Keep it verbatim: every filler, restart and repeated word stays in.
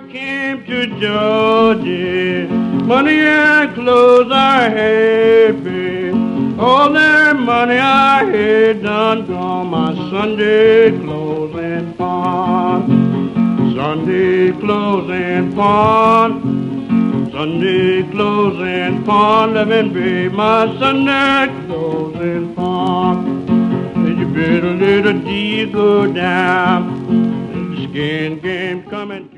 came to Georgia, money and clothes I had paid. All their money I had done gone, my Sunday clothes and pawn. Sunday clothes and pawn. Sunday clothes and pawn. Living babe, my Sunday clothes and pawn. You better let a deal go down. The skin game coming.